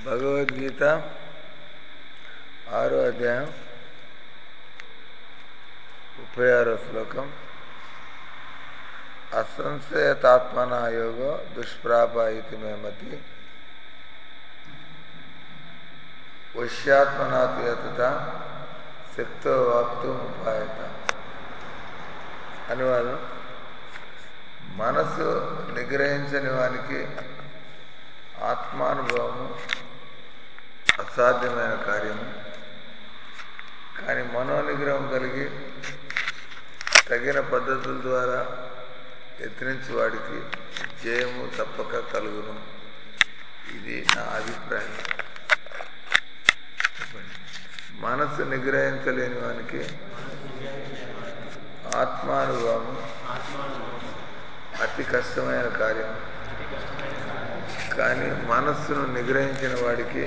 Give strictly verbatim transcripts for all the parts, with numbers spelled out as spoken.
భగవద్గీత ఆరో అధ్యాయం ముప్పై ఆరో శ్లోకం. అసంశయతాత్మనా యోగో దుష్ప్రాపాయితి మే మతి వశ్యాత్మనాతు యతత శక్తో వాప్తు ఉపాయత. అనువాదం: మనసు నిగ్రహించని వానికి ఆత్మానుభవము అసాధ్యమైన కార్యము. కానీ మనోనిగ్రహం కలిగి తగిన పద్ధతుల ద్వారా యత్నించు వాడికి జయము తప్పక కలుగును. ఇది నా అభిప్రాయం. మనసు నిగ్రహించలేని వానికి ఆత్మానుభవం అతి కష్టమైన కార్యం. కానీ మనస్సును నిగ్రహించిన వాడికి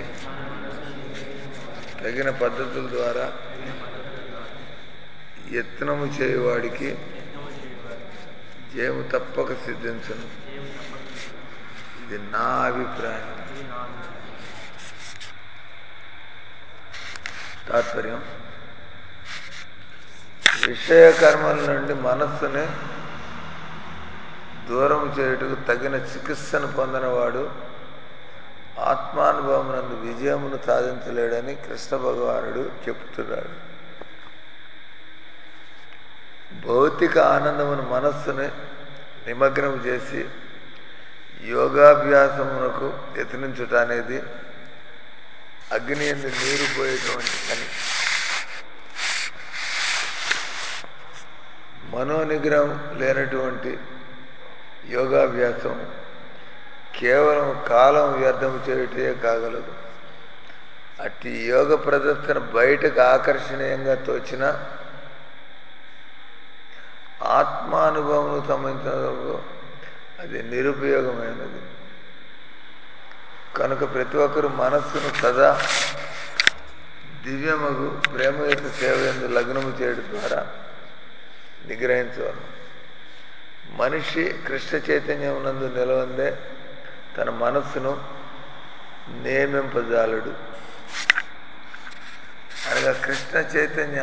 తగిన పద్ధతుల ద్వారా యత్నము చేయువాడికి జయము తప్పక సిద్ధించును. ఇది నా అభిప్రాయం. తాత్పర్యం: విషయ కర్మల నుండి మనస్సుని దూరం చేయుటకు తగిన చికిత్సను పొందినవాడు ఆత్మానుభవమునందు విజయమును సాధించలేడని కృష్ణ భగవానుడు చెప్తున్నాడు. భౌతిక ఆనందమును మనస్సుని నిమగ్నం చేసి యోగాభ్యాసమునకు యత్నించుట అనేది అగ్ని యందు నీరు పోయేటువంటి పని. మనోనిగ్రహం లేనటువంటి యోగాభ్యాసం కేవలం కాలం వ్యర్థం చేయుటే కాగలదు. అట్టి యోగ ప్రదర్శన బయటకు ఆకర్షణీయంగా తోచిన ఆత్మానుభవం సంబంధించినందుకు అది నిరుపయోగమైనది. కనుక ప్రతి ఒక్కరూ మనస్సును సదా దివ్యమగు ప్రేమయుత సేవ యందు లగ్నము చేయడం ద్వారా నిగ్రహించవలను. మనిషి కృష్ణ చైతన్యం నందు నిలవందే తన మనస్సును నియమింపజాలడు. అనగా కృష్ణ చైతన్య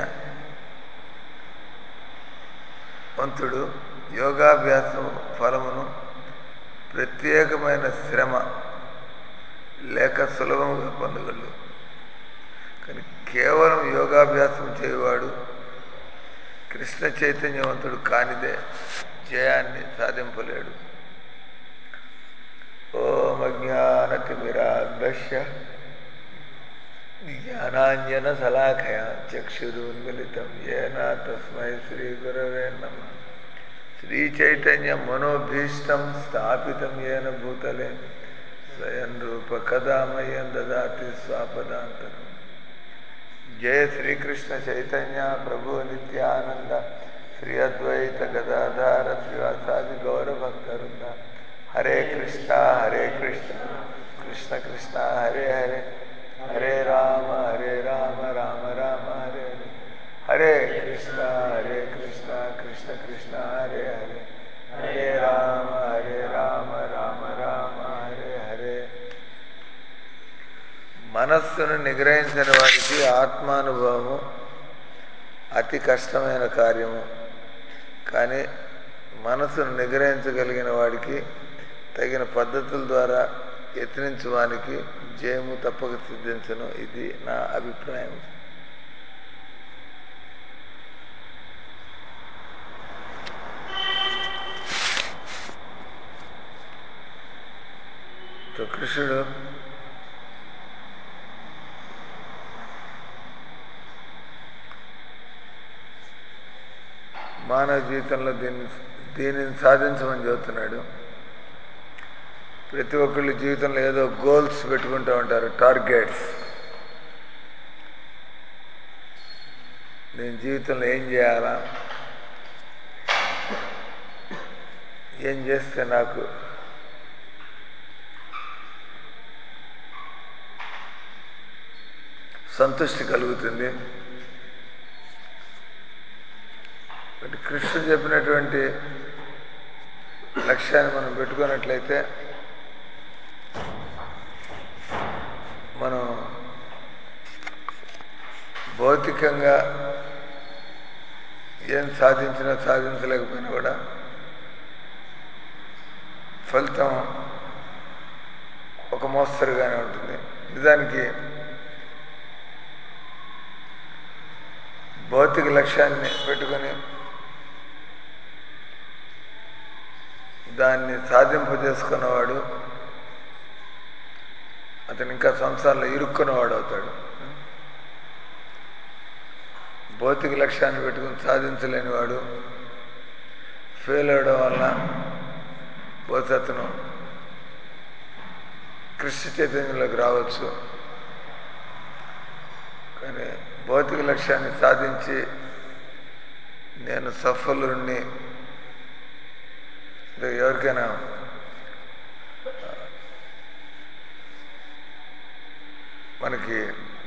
వంతుడు యోగాభ్యాసం ఫలమును ప్రత్యేకమైన శ్రమ లేక సులభంగా పొందగలడు. కానీ కేవలం యోగాభ్యాసం చేయువాడు కృష్ణ చైతన్యవంతుడు కానిదే జయాన్ని సాధింపలేడు. ఓం అజ్ఞానతిమిరాంధస్య జ్ఞానాంజన శలాకయా చక్షురున్మిళితం యేన తస్మై శ్రీ గురవే నమః. శ్రీచైతన్య మనోభీష్టం స్థాపితం యేన భూతలే స్వయం రూప కదా మహ్యం దదాతి స్వపదాంతకం. జయ శ్రీకృష్ణ చైతన్య ప్రభు నిత్యానంద శ్రీ అద్వైత గదాధర శ్రీవాసాది గౌరభక్తవృంద. హరే కృష్ణ హరే కృష్ణ కృష్ణ కృష్ణ హరే హరే హరే రామ హరే రామ రామ రామ హరే హరే. హరే కృష్ణ హరే కృష్ణ కృష్ణ కృష్ణ హరే హరే హరే రామ హరే రామ రామ రామ హరే హరే. మనస్సును నిగ్రహించిన వాడికి ఆత్మానుభవము అతి కష్టమైన కార్యము. కానీ మనసును నిగ్రహించగలిగిన వాడికి తగిన పద్ధతుల ద్వారా యత్నించువానికి జయము తప్పక సిద్ధించును. ఇది నా అభిప్రాయం. కృష్ణుడు మానవ జీవితంలో దీన్ని దీనిని సాధించమని చెబుతున్నాడు. ప్రతి ఒక్కళ్ళు జీవితంలో ఏదో గోల్స్ పెట్టుకుంటూ ఉంటారు, టార్గెట్స్. నేను జీవితంలో ఏం చేయాలా, ఏం చేస్తే నాకు సంతృష్టి కలుగుతుంది. బట్ కృష్ణుడు చెప్పినటువంటి లక్ష్యాన్ని మనం పెట్టుకున్నట్లయితే భౌతికంగా ఏం సాధించినా సాధించలేకపోయినా కూడా ఫలితం ఒక మోస్తరుగానే ఉంటుంది. నిజానికి భౌతిక లక్ష్యాన్ని పెట్టుకొని దాన్ని సాధింపజేసుకున్నవాడు అతను ఇంకా సంసారంలో ఇరుక్కున్నవాడు అవుతాడు. భౌతిక లక్ష్యాన్ని పెట్టుకుని సాధించలేని వాడు ఫెయిల్ అవడం వల్ల బహుశా అతను కృష్ణ చైతన్యంలోకి రావచ్చు. కానీ భౌతిక లక్ష్యాన్ని సాధించి నేను సఫలుణ్ణి, ఎవరికైనా మనకి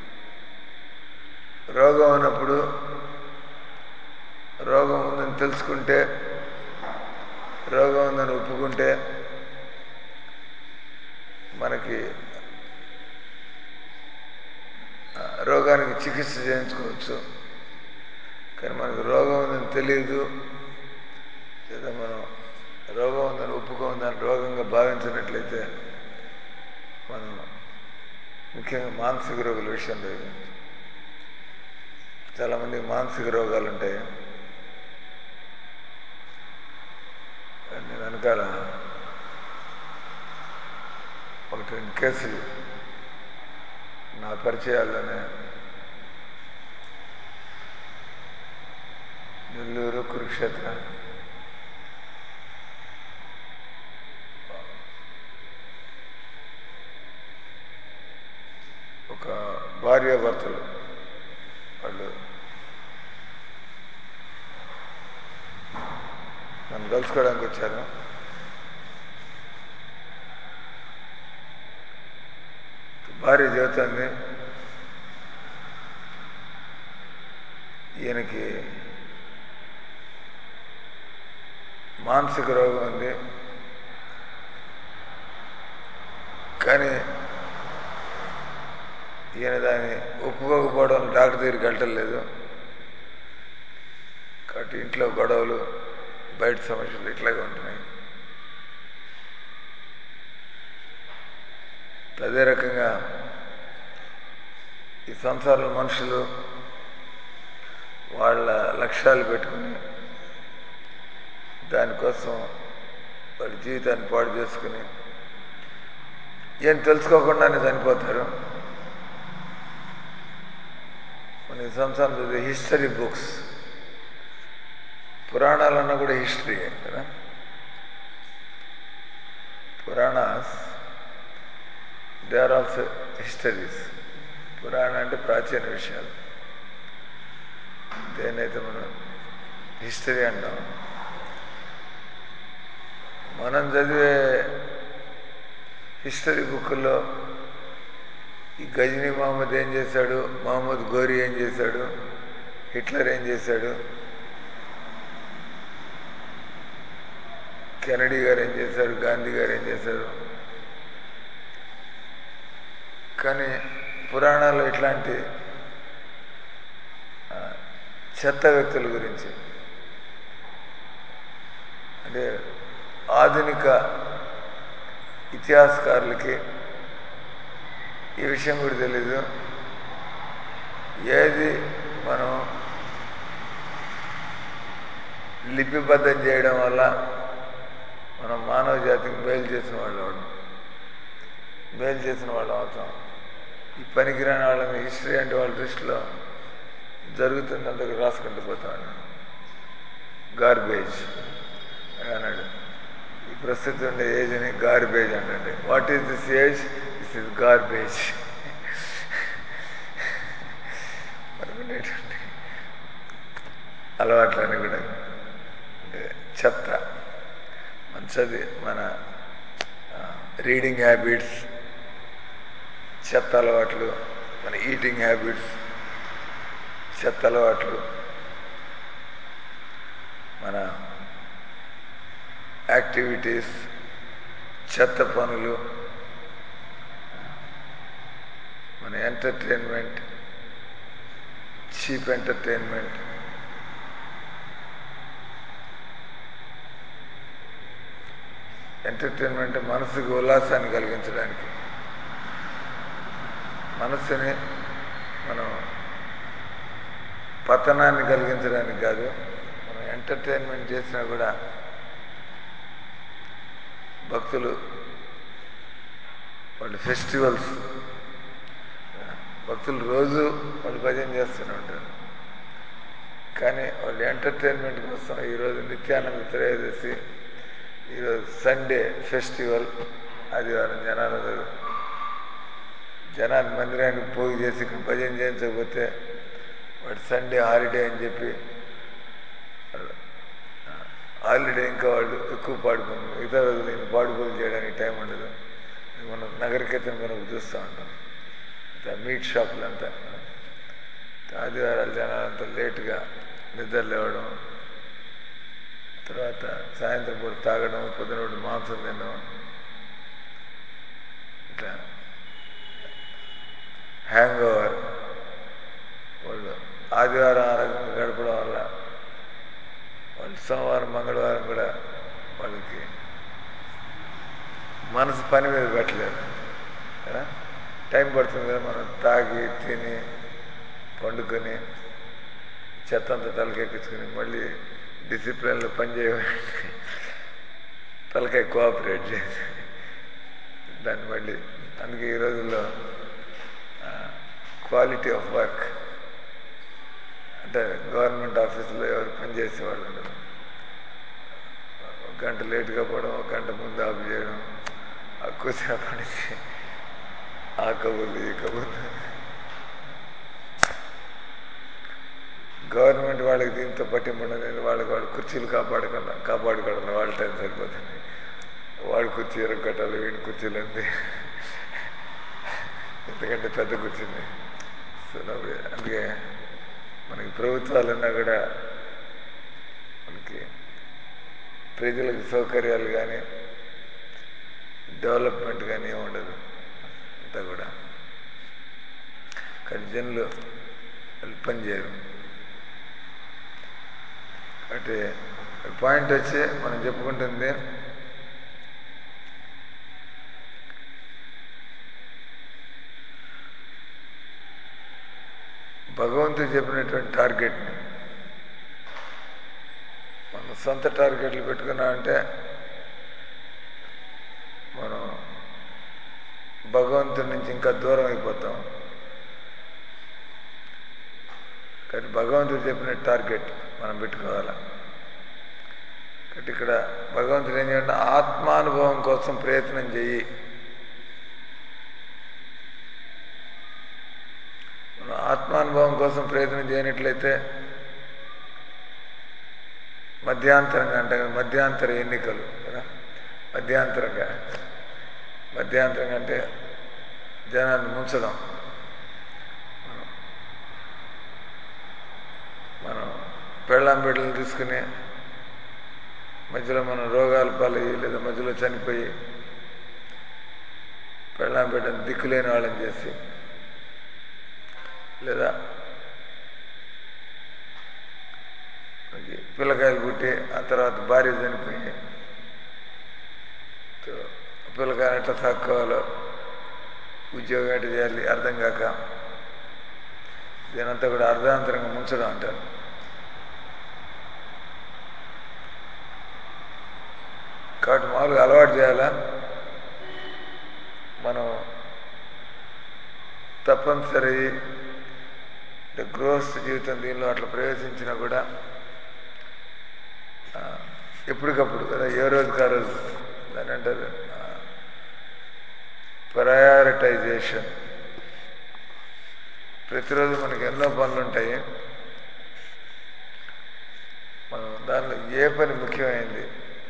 రోగం ఉన్నప్పుడు రోగం ఉందని తెలుసుకుంటే, రోగం ఉందని ఒప్పుకుంటే మనకి రోగానికి చికిత్స చేయించుకోవచ్చు. కానీ మనకు రోగం ఉందని తెలియదు, లేదా మనం రోగం ఉందని ఒప్పుకోని దాన్ని రోగంగా భావించినట్లయితే మనం ముఖ్యంగా మానసిక రోగుల విషయంలో చాలామందికి మానసిక రోగాలు ఉంటాయి. నేను వెనకాల ఒకటి రెండు కేసులు నా పరిచయాల్లోనే నెల్లూరు, కురుక్షేత్ర, ఒక భార్యాభర్తలు వాళ్ళు నన్ను కలుసుకోవడానికి వచ్చారు. భార్య చెబుతుంది, ఈయనకి మానసిక రోగం ఉంది, కానీ ఈయన దాన్ని ఒప్పుకోకపోవడం డాక్టర్ దగ్గరికి వెళ్ళటం లేదు. కాబట్టి ఇంట్లో గొడవలు, బయట సమస్యలు ఇట్లాగే ఉంటున్నాయి. అదే రకంగా ఈ సంసారంలో మనుషులు వాళ్ళ లక్ష్యాలు పెట్టుకుని దానికోసం వాళ్ళ జీవితాన్ని పాడు చేసుకుని ఏం తెలుసుకోకుండానే చనిపోతారు. మన ఈ సంసారం చదివే హిస్టరీ బుక్స్, పురాణాలన్నా కూడా హిస్టరీయే కదా. Puranas they are also histories. పురాణ అంటే ప్రాచీన విషయాలు, దేనైతే మనం హిస్టరీ అంటాం. మనం చదివే హిస్టరీ బుక్లో ఈ గజనీ మహమ్మద్ ఏం చేశాడు, మహమ్మద్ ఘోరీ ఏం చేశాడు, హిట్లర్ ఏం చేశాడు, కెనడీ గారు ఏం చేశారు, గాంధీ గారు ఏం చేశారు. కానీ పురాణాల్లో ఇట్లాంటి చెత్త వ్యక్తుల గురించి, అంటే ఆధునిక ఇతిహాసకారులకి ఈ విషయం కూడా తెలీదు. ఏది మనం లిపిబద్ధం చేయడం వల్ల మనం మానవ జాతికి మేలు చేసిన వాళ్ళు అవడం, మేలు చేసిన వాళ్ళు అవుతాం. ఈ పనికిరాని వాళ్ళని హిస్టరీ అంటే వాళ్ళ దృష్టిలో జరుగుతుందంతకు రాసుకుంటూ పోతాడు. గార్బేజ్ అన్నాడు. ఈ ప్రస్తుతం ఉండే ఏజ్ని గార్బేజ్ అంటే, what is this age? This is garbage. అనుకునేటువంటి అలవాట్లని కూడా అంటే చెత్త. మన చదివి మన రీడింగ్ హ్యాబిట్స్ చెత్త అలవాట్లు, మన ఈటింగ్ హ్యాబిట్స్ చెత్త అలవాట్లు, మన యాక్టివిటీస్ చెత్త పనులు, మన ఎంటర్టైన్మెంట్ చీప్ ఎంటర్టైన్మెంట్, ఎంటర్టైన్మెంట్ మనసుకు ఉల్లాసాన్ని కలిగించడానికి, మనస్సుని మనం పతనాన్ని కలిగించడానికి కాదు. మనం ఎంటర్టైన్మెంట్ చేసినా కూడా భక్తులు వాళ్ళు ఫెస్టివల్స్, భక్తులు రోజు వాళ్ళు భజన చేస్తూనే ఉంటారు. కానీ వాళ్ళు ఎంటర్టైన్మెంట్ కోసం ఈరోజు నిత్యానంద త్రయోదశి, ఈరోజు సండే ఫెస్టివల్, ఆదివారం జనాలందరూ జనాన్ని మందిరానికి పోగు చేసి భజన చేయించకపోతే వాడు సండే హాలిడే అని చెప్పి హాలిడే ఇంకా వాళ్ళు ఎక్కువ పాడుకోండి. మిగతా రోజులు నేను పాడుకోలు చేయడానికి టైం ఉండదు. మనం నగరకీర్తన మనం చూస్తూ ఉంటాం, మీట్ షాపులు అంతా. ఆదివారాలు జనాలంతా లేటుగా నిద్ర లేవడం, తర్వాత సాయంత్రం పూట తాగడం, పొద్దున మాంసం తినడం, ఇట్లా హ్యాంగ్ ఓవర్. వాళ్ళు ఆదివారం ఆ రకంగా గడపడం వల్ల వాళ్ళు సోమవారం మంగళవారం కూడా వాళ్ళకి మనసు పని మీద పెట్టలేదు కదా. టైం పడుతుంది కదా, మనం తాగి తిని పండుకొని చెత్తంతా తలకెక్కించుకుని మళ్ళీ డిసిప్లిన్లో పనిచేయడానికి తలకాయ కోఆపరేట్ చేసి దాన్ని మళ్ళీ. అందుకే ఈ రోజుల్లో క్వాలిటీ ఆఫ్ వర్క్ అంటే గవర్నమెంట్ ఆఫీసులో ఎవరు పనిచేసేవాళ్ళు ఉండరు. ఒక గంట లేటుగా పోవడం, ఒక గంట ముందు ఆఫ్ చేయడం, ఆ కూర్చున్నప్పటి నుంచి ఆ కబుర్లు ఈ కబుర్లు. గవర్నమెంట్ వాళ్ళకి దీంతో పట్టింపడలేదు. వాళ్ళకి వాళ్ళు కుర్చీలు కాపాడుకున్నా కాపాడుకోవడం వాళ్ళ టైం సరిపోతుంది. వాడు కుర్చీ ఎరగొట్టాలి, వీడి కుర్చీలు అంతే, ఎందుకంటే పెద్ద కుర్చీని. సో అందుకే మనకి ప్రభుత్వాలన్నా కూడా మనకి ప్రజలకు సౌకర్యాలు కానీ డెవలప్మెంట్ కానీ ఏమి ఉండదు. అంతా కూడా కానీ జనులు వాళ్ళు పనిచేయరు. అంటే పాయింట్ వచ్చి మనం చెప్పుకుంటుంది భగవంతుడు చెప్పినటువంటి టార్గెట్ని మనం సొంత టార్గెట్లు పెట్టుకున్నా అంటే మనం భగవంతుడి నుంచి ఇంకా దూరం అయిపోతాం. కానీ భగవంతుడు చెప్పిన టార్గెట్ మనం పెట్టుకోవాలి. కాబట్టి ఇక్కడ భగవంతుడు ఏం చేయాలంటే ఆత్మానుభవం కోసం ప్రయత్నం చెయ్యి. మనం ఆత్మానుభవం కోసం ప్రయత్నం చేయనట్లయితే మధ్యాంతరంగా అంటే మధ్యాంతర ఎన్నికలు కదా, మధ్యాంతరంగా మధ్యాంతరంగా అంటే జనాన్ని ముంచడం. మనం మనం పెళ్ళాం బిడ్డలు తీసుకుని మధ్యలో మనం రోగాలు పాలయ్యి లేదా మధ్యలో చనిపోయి పెళ్ళాం బిడ్డను దిక్కులేని వాళ్ళని చేసి, లేదా పిల్లకాయలు పుట్టి ఆ తర్వాత భార్య చనిపోయి పిల్లకాయలు ఎట్లా సాక్కోవాలో, ఉద్యోగం ఎట్లా చేయాలి అర్థం కాక దీనంతా కూడా అర్ధాంతరంగా ముంచడం అంటారు. కాబట్టి మామూలుగా అలవాటు చేయాలా, మనం తప్పనిసరి అంటే గృహస్థ జీవితం దీనిలో అట్లా ప్రవేశించినా కూడా ఎప్పటికప్పుడు కదా, ఏ రోజుకి ఆ రోజు దాని అంటారు ప్రయారిటైజేషన్. ప్రతిరోజు మనకి ఎన్నో పనులు ఉంటాయి. మనం దానిలో ఏ పని ముఖ్యమైంది,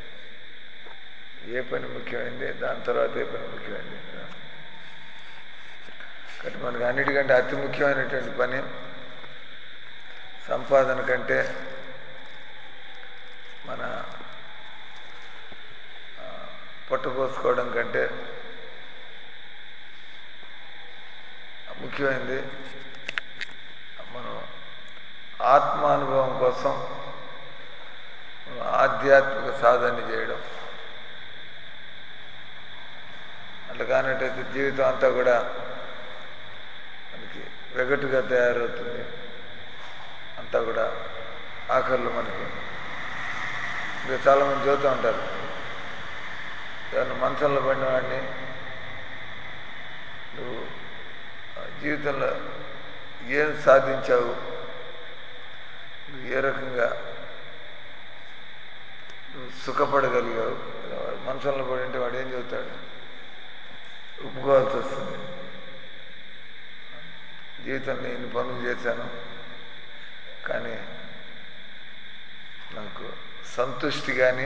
ఏ పని ముఖ్యమైంది దాని తర్వాత ఏ పని ముఖ్యమైంది. కాబట్టి మనకి అన్నిటికంటే అతి ముఖ్యమైనటువంటి పని సంపాదన కంటే మన పొట్టపోసుకోవడం కంటే ముఖ్యమైనది మనం ఆత్మానుభవం కోసం ఆధ్యాత్మిక సాధన చేయడం. అట్లా కానట్టయితే జీవితం అంతా కూడా మనకి వెగటుగా తయారవుతుంది. అంతా కూడా ఆఖరిలో మనకి ఇంకా చాలామంది చూస్తూ ఉంటారు, దాన్ని మంచంలో పడిన వాడిని నువ్వు జీవితంలో ఏం సాధించావు, నువ్వు ఏ రకంగా నువ్వు సుఖపడగలిగావు, మంచంలో పడి ఉంటే వాడు ఏం చెబుతాడు, ఒప్పుకోవాల్సి వస్తుంది. జీవితంలో ఇన్ని పనులు చేశాను కానీ నాకు సంతృష్టి కానీ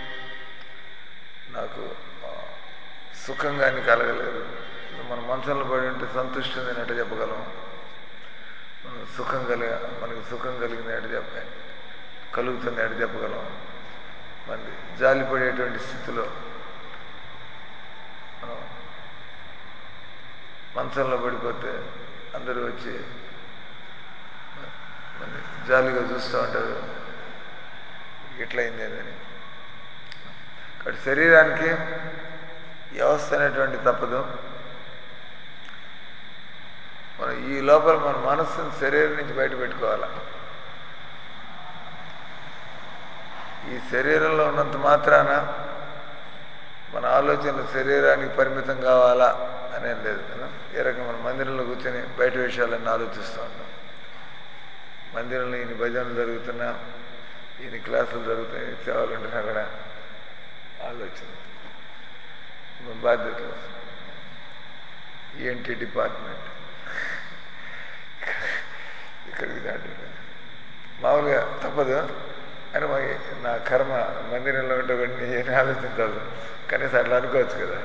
నాకు సుఖం కానీ కలగలేదు. మనం మంచంలో పడి ఉంటే సంతృష్టి ఉందని ఎట్లా చెప్పగలం, మనం సుఖం కలిగ మనకు సుఖం కలిగింది ఎట్లా చెప్ప కలుగుతుంది ఎట్లా చెప్పగలం. మరి జాలిపడేటువంటి స్థితిలో మనం మంచంలో పడిపోతే అందరూ వచ్చి మన జాలిగా చూస్తూ ఉంటారు, ఎట్లయింది అని. కాబట్టి శరీరానికి వ్యవస్థ అనేటువంటి తప్పదు. మనం ఈ లోపల మన మనస్సును శరీరం నుంచి బయట పెట్టుకోవాలి. ఈ శరీరంలో ఉన్నంత మాత్రాన మన ఆలోచనలు శరీరానికి పరిమితం కావాలా అనేది లేదు కదా. ఏ రకంగా మన మందిరంలో కూర్చొని బయట విషయాలన్నీ ఆలోచిస్తూ ఉంటాం. మందిరంలో ఈయన భజనలు జరుగుతున్నా, ఈయన క్లాసులు జరుగుతున్నాయి, సేవలు ఉంటున్నా కూడా ఆలోచన. మన బాధ్యతలు ఈఎన్టీ డిపార్ట్మెంట్ ఇక్కడికి దాంట్లో మామూలుగా తప్పదు అని నా కర్మ మందిరంలో ఉంటే కొన్ని ఏమి ఆలోచించాలి, కనీసం అట్లా అనుకోవచ్చు కదా.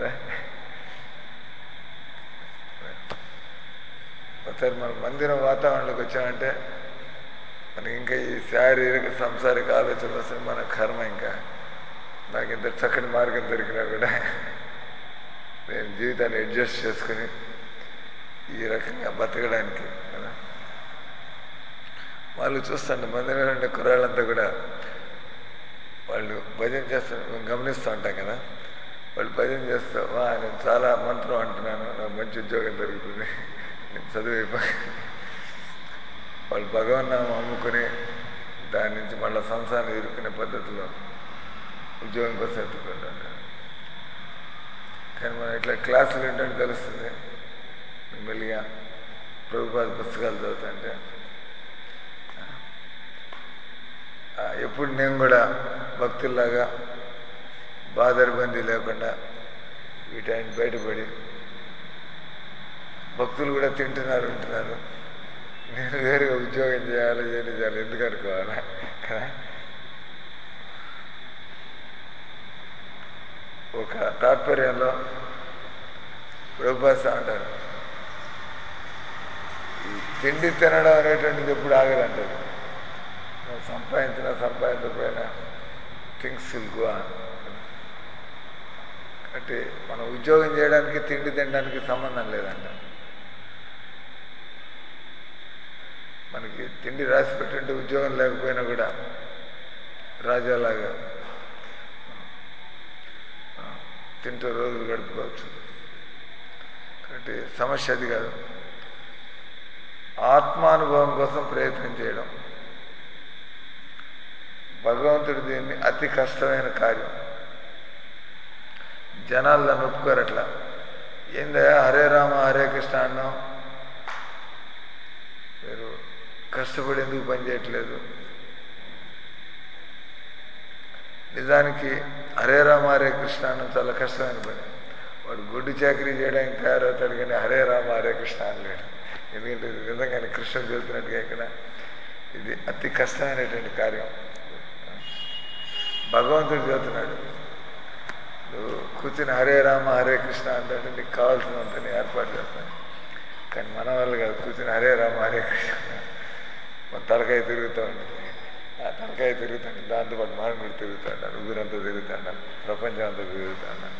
ఒకసారి మన మందిరం వాతావరణంలోకి వచ్చామంటే మనకి ఇంకా ఈ శారీరక సంసారిక ఆలోచనలు వస్తే మన కర్మ ఇంకా నాకు ఇంత చక్కటి మార్గం దొరికినా కూడా నేను జీవితాన్ని అడ్జస్ట్ చేసుకుని ఈ రకంగా బతకడానికి కదా. వాళ్ళు చూస్తుంటే మందిరంలో ఉండే కుర్రాళ్ళంతా కూడా వాళ్ళు భజన చేస్తారు, మేము గమనిస్తూ ఉంటాం కదా. వాళ్ళు భజన చేస్తూ వా నేను చాలా మంత్రం అంటున్నాను, నాకు మంచి ఉద్యోగం దొరుకుతుంది, నేను చదువు వాళ్ళు భగవన్నామం అమ్ముకుని దాని నుంచి మళ్ళీ సంసారం ఎదుర్కొనే పద్ధతిలో ఉద్యోగం కోసం ఎత్తుకుంటుంటారు. కానీ మనం ఇట్లా క్లాసులు ఏంటంటే తెలుస్తుంది. మెల్లిగా ప్రభుపాద పుస్తకాలు చదువుతుంటే ఎప్పుడు నేను కూడా భక్తుల్లాగా బాదరబందీ లేకుండా వీటన్ని బయటపడి భక్తులు కూడా తింటున్నారు ఉంటున్నారు, నేను వేరుగా ఉద్యోగం చేయాలి ఏం చేయాలి ఎందుకు అనుకోవాలా కదా. ఒక తాత్పర్యంలో ప్రభుపాద అంటారు, ఈ తిండి తినడం అనేటువంటిది ఎప్పుడు ఆగదంటారు. సంపాదించినా సంపాదించకపోయినా థింగ్స్ విల్ గో ఆన్. కాబట్టి మనం ఉద్యోగం చేయడానికి తిండి తినడానికి సంబంధం లేదంట. మనకి తిండి రాసి పెట్టింటే ఉద్యోగం లేకపోయినా కూడా రాజాలాగా తింటూ రోజులు గడుపుకోవచ్చు. కాబట్టి సమస్య అది కాదు. ఆత్మానుభవం కోసం ప్రయత్నం చేయడం, భగవంతుడు దీన్ని అతి కష్టమైన కార్యం. జనాలు దాన్ని ఒప్పుకోరు. అట్లా ఏందయ్యా హరే రామ హరే కృష్ణ అన్నాం, మీరు కష్టపడి ఎందుకు పని చేయట్లేదు. నిజానికి హరే రామ హరే కృష్ణ అన్నం చాలా కష్టమైన పని. వాడు గొడ్డు చాకరీ చేయడానికి తయారవుతాడు కానీ హరే రామ హరే కృష్ణ అనలేడు. ఎందుకంటే నిజంగానే కృష్ణుడు చెబుతున్నట్టుగా ఇక్కడ ఇది అతి కష్టమైనటువంటి కార్యం. భగవంతుడు చెబుతున్నాడు, నువ్వు కూర్చుని హరే రామ హరే కృష్ణ అంటే నీకు కావాల్సినంత నేను ఏర్పాటు చేస్తాను. కానీ మన వాళ్ళు కాదు, కూర్చుని హరే రామ హరే కృష్ణ మన తలకాయ తిరుగుతూ ఉంటుంది. ఆ తలకాయ తిరుగుతుంటే దాంతోపాటు మనం కూడా తిరుగుతూ ఉండాలి, ఊరంతా తిరుగుతూ ఉండాలి, ప్రపంచం అంతా తిరుగుతూ ఉండాలి.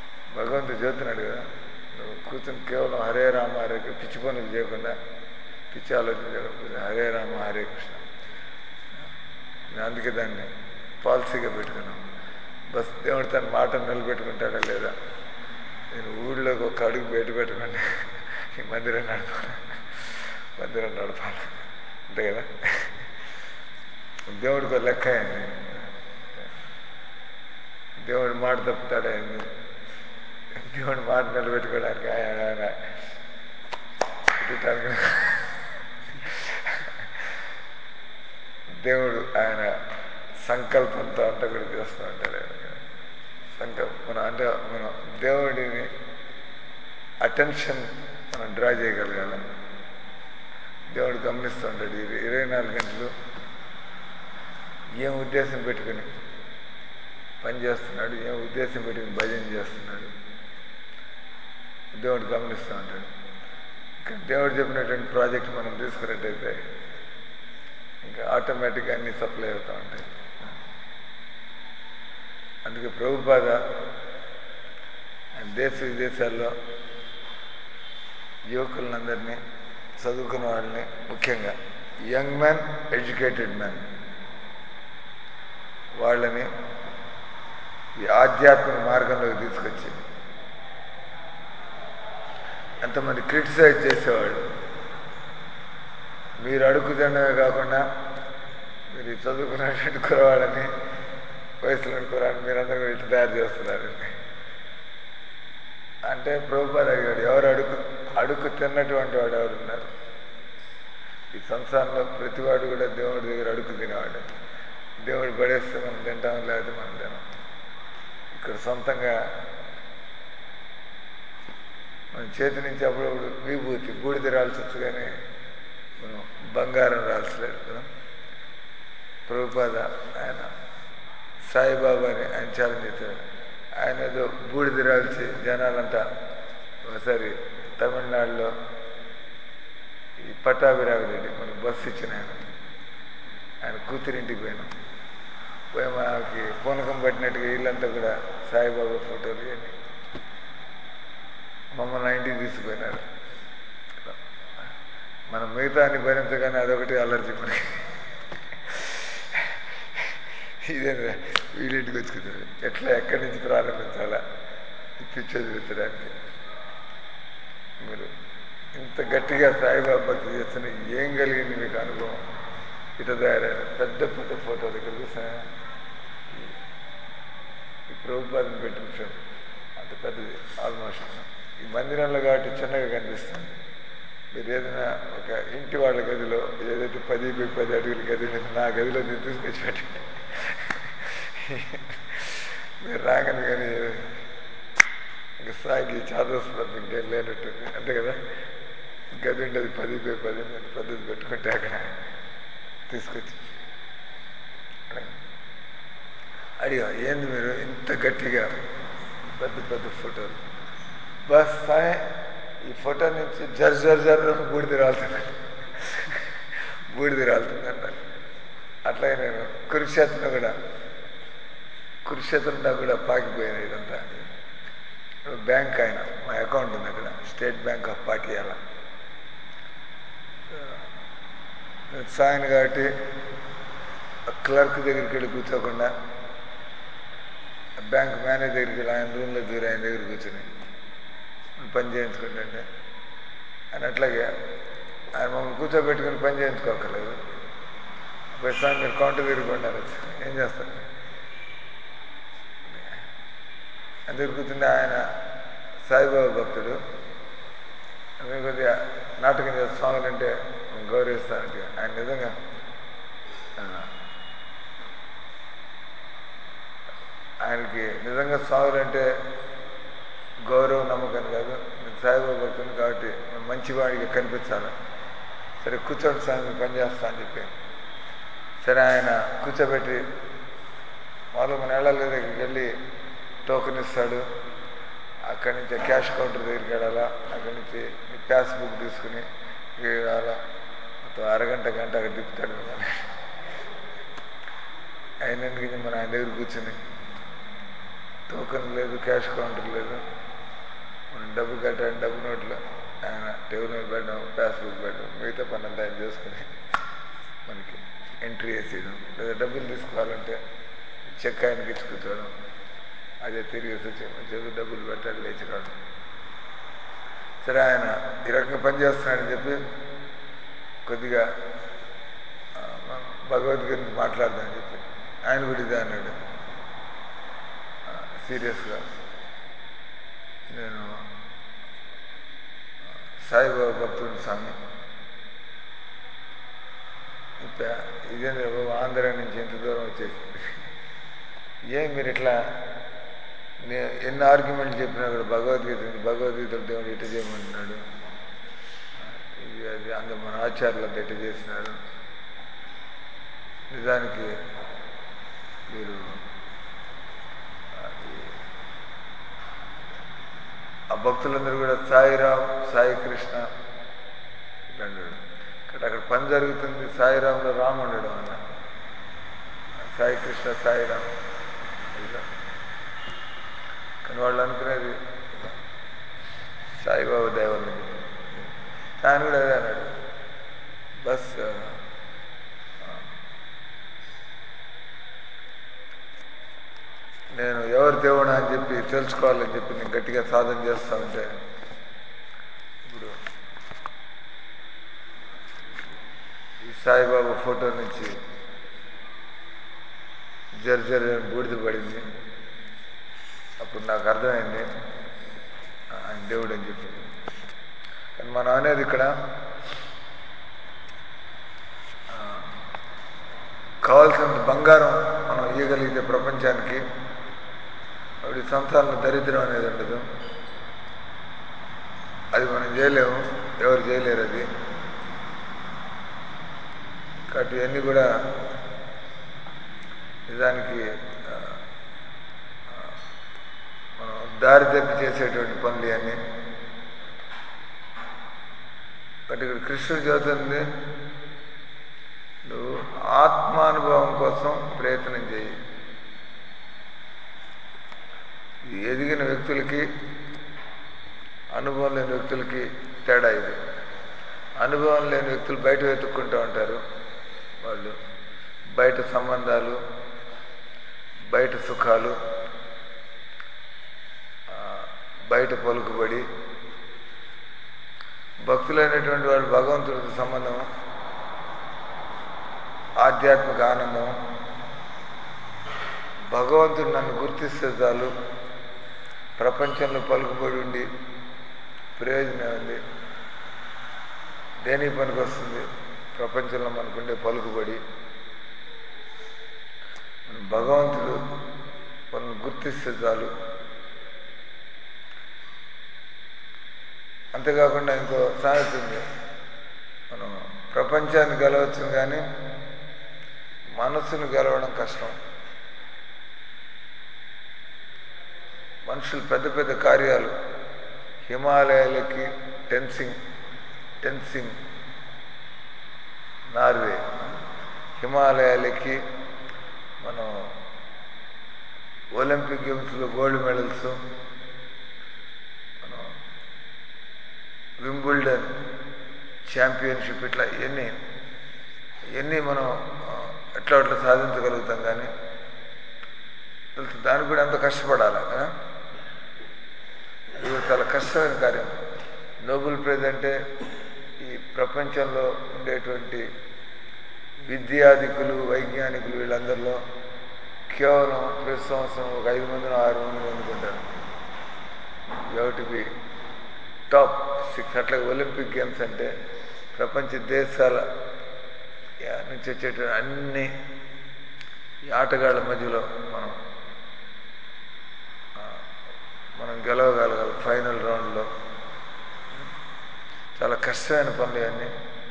భగవంతుడు చెబుతున్నాడు కదా, నువ్వు కూర్చొని కేవలం హరే రామ హరే పిచ్చి పనులు చేయకుండా పిచ్చి ఆలోచించడం. హరే రామ హరే కృష్ణ. నేను అందుకే దాన్ని పాలసీగా పెట్టుకున్నాం. బస్ దేవుడు తన మాట నిలబెట్టుకుంటాడా లేదా. నేను ఊళ్ళోకి ఒక అడుగు బయట పెట్టుకుంటే ఈ మందిరం నడపాలి, మందిరం నడపాలి అంతే కదా. దేవుడికి ఒక లెక్క అయింది. దేవుడు మాట తప్పుతాడైంది. దేవుడు మాట నిలబెట్టుకోవడానికి ఆయన ఆయన దేవుడు ఆయన సంకల్పంతో అంట కూడా చేస్తూ ఉంటాడు. ఆయన సంకల్పం మనం అంటే మనం దేవుడిని అటెన్షన్ మనం డ్రా చేయగలగాలి. దేవుడు గమనిస్తూ ఉంటాడు. ఇరవై నాలుగు గంటలు ఏం ఉద్దేశం పెట్టుకుని పని చేస్తున్నాడు, ఏం ఉద్దేశం పెట్టుకుని భజన చేస్తున్నాడు, దేవుడు గమనిస్తూ ఉంటాడు. ఇంకా దేవుడు చెప్పినటువంటి ప్రాజెక్ట్ మనం తీసుకున్నట్టయితే ఇంకా ఆటోమేటిక్గా అన్నీ సప్లై అవుతూ ఉంటాయి. అందుకే ప్రభుపాద దేశ విదేశాల్లో యువకులందరినీ, చదువుకున్న వాళ్ళని, ముఖ్యంగా యంగ్ మెన్, ఎడ్యుకేటెడ్ మెన్, వాళ్ళని ఈ ఆధ్యాత్మిక మార్గంలోకి తీసుకొచ్చి ఎంతమంది క్రిటిసైజ్ చేసేవాళ్ళు. మీరు అడుగుతుండమే కాకుండా మీరు చదువుకున్నటువంటి కురవాళ్ళని, వయసులో కురాని మీరందరూ కూడా ఇట్లా తయారు చేస్తున్నారండి అంటే ప్రభుపాద అడిగాడు, ఎవరు అడుగు అడుగు తిన్నటువంటి వాడు ఎవరున్నారు ఈ సంసారంలో? ప్రతివాడు కూడా దేవుడి దగ్గర అడుగు తినేవాడు. దేవుడు పడేస్తే మనం తింటాం, లేకపోతే మనం తినాం. ఇక్కడ సొంతంగా మన చేతి నుంచి అప్పుడప్పుడు విభూతి బూడిద రాల్సి వచ్చు, కానీ మనం బంగారం రాల్సలేదు కదా. ప్రభుపాద ఆయన సాయిబాబాని ఆయన ఛాలెంజ్ చేశాడు. ఆయన ఏదో బూడిద రాల్చి జనాలంతా ఒకసారి తమిళనాడులో ఈ పట్టాభిరామిరెడ్డి మనకు బస్సు ఇచ్చిన ఆయన ఆయన కూతురింటికి పోయినాం. పోయి మనకి పూనకం పట్టినట్టుగా ఇల్లంతా కూడా సాయిబాబా ఫోటోలు ఇవన్నీ మమ్మల్ని ఇంటికి తీసుకుపోయినారు. మనం మిగతాన్ని భరించగానే అదొకటి అలర్జీ మనకి. ఇదేంద్రా వీడింటికి వచ్చుకుంటారు, ఎట్లా ఎక్కడి నుంచి ప్రారంభించాలా పిచ్చి వదిలించడానికి. మీరు ఇంత గట్టిగా సాయిబాబా భక్తి చేస్తున్న ఏం కలిగింది మీకు అనుభవం? ఇట తయారైన పెద్ద పెద్ద ఫోటోలు ఇక్కడ చూసా. ఈ ప్రభుపాదం పెట్టిన ఫిల్మ్ అంత పెద్దది, ఆల్మోస్ట్ ఈ మందిరంలో కాబట్టి చిన్నగా కనిపిస్తుంది. మీరు ఏదైనా ఒక ఇంటి వాళ్ళ గదిలో ఏదైతే పది బై పది అడుగుల గది నా గదిలో నేను తీసుకొచ్చి పెట్టండి, మీరు రాగను కానీ ఇంకా సాగి చాదోస్తుంది ఇంకేం లేనట్టుంది అంతే కదా. గది ఉండేది పది బై పది పద్ధతి పెట్టుకుంటే అక్కడ తీసుకొచ్చి అడిగా, ఏంది మీరు ఇంత గట్టిగా పెద్ద పెద్ద ఫోటోలు? బస్ సాయ ఈ ఫోటో నుంచి జర్ జర్ జర్ బూడిద రాలుతున్నాను, బూడిద రాలుతుందంట. అట్లాగే నేను కురుక్షేత్రం కూడా కురుక్షేత్రంలో కూడా పాకిపోయాను ఇదంతా. బ్యాంక్ ఆయన మా అకౌంట్ ఉంది అక్కడ, స్టేట్ బ్యాంక్ ఆఫ్ పాటియాల. సాయన కాబట్టి క్లర్క్ దగ్గరికి వెళ్ళి కూర్చోకుండా బ్యాంక్ మేనేజర్ దగ్గరికి వెళ్ళి ఆయన రూమ్లో దూరి ఆయన దగ్గర కూర్చొని పని చేయించుకుంటుంటే ఆయన అట్లాగే ఆయన మమ్మల్ని కూర్చోబెట్టుకుని పని చేయించుకోకర్లేదు. ప్రస్తుతానికి మీరు కౌంటర్ దగ్గరికి ఉండాలి, ఏం చేస్తారు అందరు కూర్చుంటే ఆయన సాయిబాబా భక్తుడు. అందుకే కొద్దిగా నాటకం చేసే స్వాములు అంటే గౌరవిస్తానంటే ఆయన నిజంగా ఆయనకి నిజంగా స్వాములు అంటే గౌరవం నమ్మకం కాదు. నేను సాయిబాబా భక్తుని కాబట్టి మంచివాడిగా కనిపించాలి. సరే కూర్చోండి స్వామి పని చేస్తా అని చెప్పి సరే ఆయన కూర్చోబెట్టి వాళ్ళు మన ఏళ్ళ దగ్గరికి వెళ్ళి టోకెన్ ఇస్తాడు. అక్కడి నుంచి క్యాష్ కౌంటర్ దగ్గరికి వెళ్ళాలా, అక్కడి నుంచి మీ పాస్ బుక్ తీసుకుని వెళ్ళాలా. మొత్తం అరగంట గంట అక్కడ తిప్పుతాడు మిమ్మల్ని. అయినందుకు మన ఆయన దగ్గర కూర్చుని టోకెన్ లేదు, క్యాష్ కౌంటర్ లేదు, మనం డబ్బు కట్టాలి, డబ్బు నోట్లు ఆయన టేబుల్ మీద పెట్టడం, పాస్బుక్ పెట్టడం, మిగతా పని అంతా ఆయన చేసుకుని మనకి ఎంట్రీ వేసేయడం, లేదా డబ్బులు తీసుకోవాలంటే చెక్ ఆయనకి ఇచ్చి కూర్చోవడం, అదే తిరిగి వచ్చి చెప్పి డబ్బులు పెట్టాలి లేచి రావడం. సరే ఆయన ఈ రకంగా పనిచేస్తున్నాడని చెప్పి కొద్దిగా భగవద్గీత మాట్లాడదామని చెప్పి ఆయన కూడా ఇదే అన్నాడు సీరియస్గా. నేను సాయిబాబా భక్తుడు స్వామి, ఇంకా ఇదేంద్ర బాబు ఆంధ్ర నుంచి ఎంత దూరం వచ్చేసి ఏం మీరు ఇట్లా నేను ఎన్ని ఆర్గ్యుమెంట్లు చెప్పినా కూడా భగవద్గీత భగవద్గీతలో దేవుడు ఇట్ట చేయమంటున్నాడు, ఇది అది అందరూ మన ఆచార్యులంతా ఇట్ట చేసినారు, నిజానికి మీరు ఆ భక్తులందరూ కూడా సాయిరామ్ సాయి కృష్ణ అన్నాడు. ఇక్కడ అక్కడ పని జరుగుతుంది, సాయిరాంలో రామ్ ఉండడం అన్న, సాయి కృష్ణ సాయిరామ్ ఇలా. కానీ వాళ్ళు అనుకునేది సాయిబాబా దేవాలని. ఆయన కూడా అదే అన్నాడు, బస్ నేను ఎవరు దేవుడా అని చెప్పి తెలుసుకోవాలని చెప్పి నేను గట్టిగా సాధన చేస్తా ఉంటే, ఇప్పుడు ఈ సాయిబాబా ఫోటో నుంచి జర్జర్ బూడిద పడింది. అప్పుడు నాకు అర్థమైంది ఆయన దేవుడు అని చెప్పి. కానీ మనం అనేది ఇక్కడ కావాల్సినంత బంగారం మనం ఇవ్వగలిగితే ప్రపంచానికి అప్పుడు సంసారంలో దరిద్రం అనేది ఉండదు. అది మనం చేయలేము, ఎవరు చేయలేరు అది. కాబట్టి ఇవన్నీ కూడా నిజానికి మనం దారి తప్పి చేసేటువంటి పనులు ఇవన్నీ. కాబట్టి ఇక్కడ కృష్ణుడు చెబుతుంది, నువ్వు ఆత్మానుభవం కోసం ప్రయత్నం చేయి. ఇది ఎదిగిన వ్యక్తులకి అనుభవం లేని వ్యక్తులకి తేడా ఇది. అనుభవం లేని వ్యక్తులు బయట వెతుక్కుంటూ ఉంటారు, వాళ్ళు బయట సంబంధాలు, బయట సుఖాలు, బయట పలుకుబడి. భక్తులైనటువంటి వాళ్ళు భగవంతుడితో సంబంధం, ఆధ్యాత్మిక ఆనందం, భగవంతుడు నన్ను గుర్తిస్తే చాలు, ప్రపంచంలో పలుకుబడి ఉండి ప్రయోజనం ఉంది, దేనికి పనికి వస్తుంది ప్రపంచంలో మనకుండే పలుకుబడి. భగవంతుడు మనల్ని గుర్తిస్తే చాలు. అంతేకాకుండా ఇంకో సామెత ఉంది, మనం ప్రపంచాన్ని గెలవచ్చు కానీ మనస్సును గెలవడం కష్టం. మనుషులు పెద్ద పెద్ద కార్యాలు, హిమాలయాలకి టెన్సింగ్ టెన్సింగ్ నార్వే, హిమాలయాలకి మనం ఒలింపిక్ గేమ్స్లో గోల్డ్ మెడల్స్, మనం వింబుల్డన్ ఛాంపియన్షిప్, ఇట్లా ఇవన్నీ ఇవన్నీ మనం ఎట్లా అట్లా సాధించగలుగుతాం. కానీ దానికి కూడా ఎంత కష్టపడాలి, ఇది చాలా కష్టమైన కార్యం. నోబెల్ ప్రైజ్ అంటే ఈ ప్రపంచంలో ఉండేటువంటి విద్యాధికులు, వైజ్ఞానికులు వీళ్ళందరిలో కేవలం ప్రతి సంవత్సరం ఒక ఐదు మందిని ఆరు మందిని అందుకుంటారు. You have to be top six. అట్లా ఒలింపిక్ గేమ్స్ అంటే ప్రపంచ దేశాల నుంచి వచ్చేటువంటి అన్ని ఈ ఆటగాళ్ళ మధ్యలో మనం మనం గెలవగలగాలి. ఫైనల్ రౌండ్లో చాలా కష్టమైన పనులు ఇవన్నీ.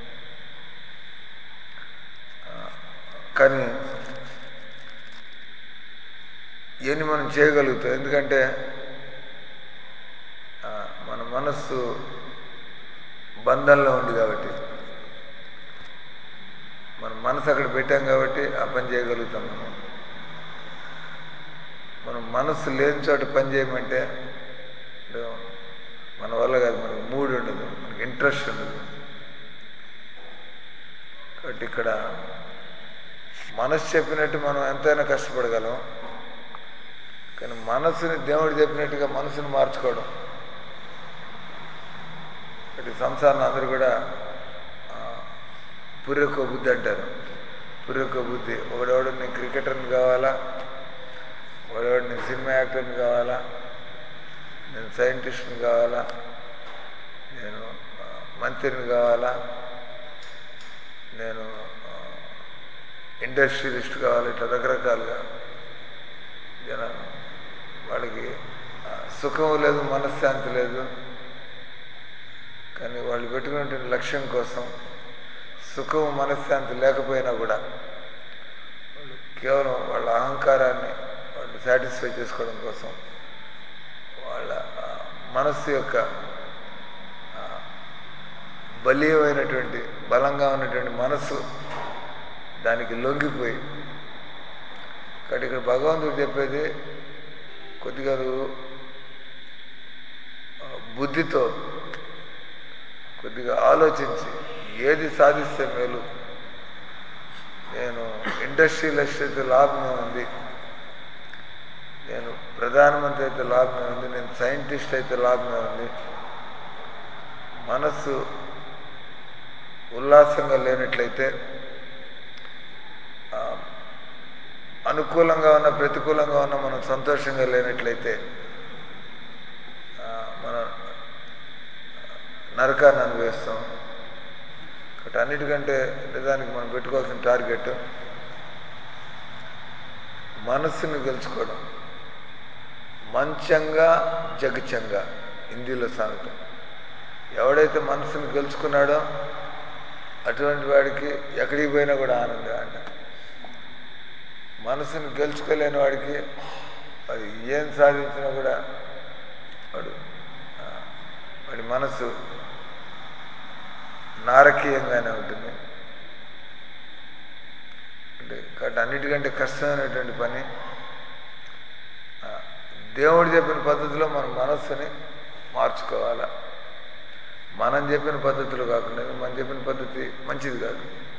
కానీ ఇవన్నీ మనం చేయగలుగుతాం, ఎందుకంటే మన మనస్సు బంధంలో ఉంది కాబట్టి, మన మనసు అక్కడ పెట్టాం కాబట్టి ఆ పని చేయగలుగుతాం. మనం మనం మనస్సు లేని చోట పని చేయమంటే మన వల్ల కాదు, మనకు మూడు ఉండదు. ఇంట్రెస్ట్ ఉండదు. కాబట్టి ఇక్కడ మనసు చెప్పినట్టు మనం ఎంతైనా కష్టపడగలం, కానీ మనసుని దేవుడు చెప్పినట్టుగా మనసుని మార్చుకోవడం. కాబట్టి సంసారం అందరూ కూడా పుర్రెకో బుద్ధి అంటారు. పుర్రెకో బుద్ధి. ఒకడెవడు నేను క్రికెటర్ని కావాలా, ఒకడెవడు నేను సినిమా యాక్టర్ని కావాలా, నేను సైంటిస్ట్ని కావాలా, నేను మంత్రిని కావాలా, నేను ఇండస్ట్రియలిస్ట్ కావాలి. ఇట్లా రకరకాలుగా జనాలు వాళ్ళకి సుఖం లేదు, మనశ్శాంతి లేదు. కానీ వాళ్ళు పెట్టుకున్నటువంటి లక్ష్యం కోసం సుఖం మనశ్శాంతి లేకపోయినా కూడా వాళ్ళు కేవలం వాళ్ళ అహంకారాన్ని వాళ్ళు సాటిస్ఫై చేసుకోవడం కోసం వాళ్ళ మనస్సు యొక్క బలీయమైనటువంటి బలంగా ఉన్నటువంటి మనస్సు దానికి లొంగిపోయి. కాబట్టి ఇక్కడ భగవంతుడు చెప్పేది కొద్దిగా బుద్ధితో కొద్దిగా ఆలోచించి ఏది సాధిస్తే మేలు, నేను ఇండస్ట్రియలిస్ట్ అయితే లాభమే ఉంది, నేను ప్రధానమంత్రి అయితే లాభమే ఉంది, నేను సైంటిస్ట్ అయితే లాభమే ఉంది. మనస్సు ఉల్లాసంగా లేనట్లయితే, అనుకూలంగా ఉన్న ప్రతికూలంగా ఉన్న మనం సంతోషంగా లేనట్లయితే మనం నరకాన్ని అనుభవిస్తాం. కాబట్టి అన్నిటికంటే నిజానికి మనం పెట్టుకోవాల్సిన టార్గెట్ మనస్సుని గెలుచుకోవడం. మంచంగా జగచంగా హిందీలో సామెత. ఎవడైతే మనసుని గెలుచుకున్నాడో అటువంటి వాడికి ఎక్కడికి పోయినా కూడా ఆనందం అంట. మనసుని గెలుచుకోలేని వాడికి అది ఏం సాధించినా కూడా వాడు వాడి మనసు నారకీయంగానే ఉంటుంది. అంటే కాబట్టి అన్నిటికంటే కష్టమైనటువంటి పని దేవుడు చెప్పిన పద్ధతిలో మన మనస్సుని మార్చుకోవాలా. మనం చెప్పిన పద్ధతులు కాకుండా, మనం చెప్పిన పద్ధతి మంచిది కాదు.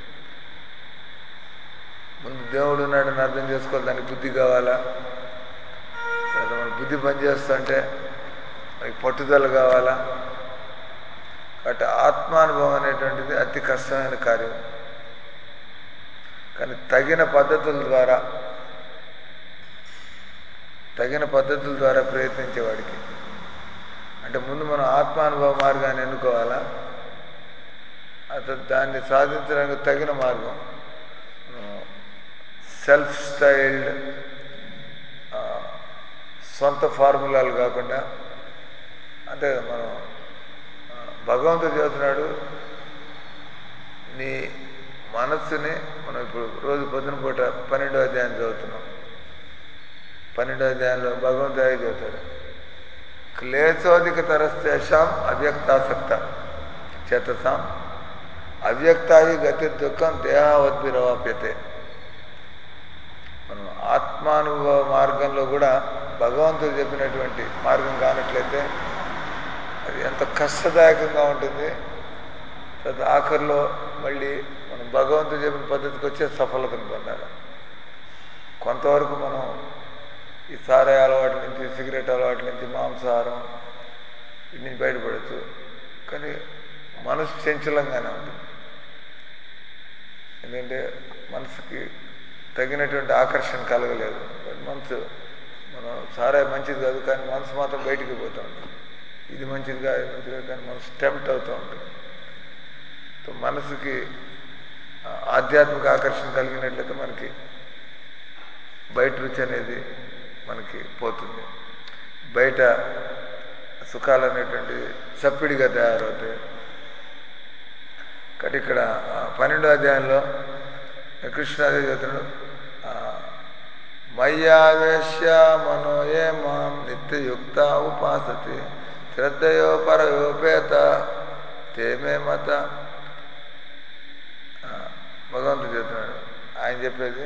ముందు దేవుడు ఉన్నాడని అర్థం చేసుకోవాలి, దానికి బుద్ధి కావాలా. తర్వాత మన బుద్ధి పనిచేస్తుంటే మనకి పట్టుదల కావాలా. కాబట్టి ఆత్మానుభవం అనేటువంటిది అతి కష్టమైన కార్యం. కానీ తగిన పద్ధతుల ద్వారా తగిన పద్ధతుల ద్వారా ప్రయత్నించేవాడికి, అంటే ముందు మనం ఆత్మానుభవ మార్గాన్ని ఎన్నుకోవాలా. అతను దాన్ని సాధించడానికి తగిన మార్గం సెల్ఫ్ స్టైల్డ్ సొంత ఫార్ములాలు కాకుండా, అంతే కదా. మనం భగవంతుడు చెబుతున్నాడు, నీ మనస్సుని మనం ఇప్పుడు రోజు పొద్దున పూట పన్నెండో అధ్యాయం చదువుతున్నాం. పన్నెండో అధ్యాయంలో భగవంతుడు చెబుతాడు, క్లేశోధిక తరస్తేషాం అవ్యక్తాసక్త చేతసాం అవ్యక్తాయి గతి దుఃఖం దేహావద్భిరవాప్యతే. మనం ఆత్మానుభవ మార్గంలో కూడా భగవంతుడు చెప్పినటువంటి మార్గం కానట్లయితే అది ఎంత కష్టదాయకంగా ఉంటుంది. తర్వాత ఆఖరిలో మళ్ళీ మనం భగవంతుడు చెప్పిన పద్ధతికి వచ్చే సఫలతను పొందాలి. కొంతవరకు మనం ఈ సారాయి అలవాట్ల నుంచి, సిగరెట్ అలవాట్ల నుంచి, మాంసాహారం వీటి నుంచి బయటపడచ్చు. కానీ మనసు చంచలంగానే ఉంటుంది. ఎందుకంటే మనసుకి తగినటువంటి ఆకర్షణ కలగలేదు. మనసు మనం సారాయి మంచిది కాదు, కానీ మనసు మాత్రం బయటికి పోతూ ఉంటుంది. ఇది మంచిది కాదు, ఇది మంచిది కాదు, కానీ మనసు టెంప్ట్ అవుతూ ఉంటుంది. మనసుకి ఆధ్యాత్మిక ఆకర్షణ కలిగినట్లయితే మనకి బయట రుచి అనేది మనకి పోతుంది. బయట సుఖాలు అనేటువంటి చప్పిడిగా తయారవుతాయి. కాబట్టి ఇక్కడ పన్నెండో అధ్యాయంలో కృష్ణాదే చెబుతున్నాడు, మయ్యావేశ్య మనోయే మాం నిత్యయుక్త ఉపాసతే శ్రద్ధయో పరయోపేత తేమే మత. భగవంతుడు చెబుతున్నాడు, ఆయన చెప్పేది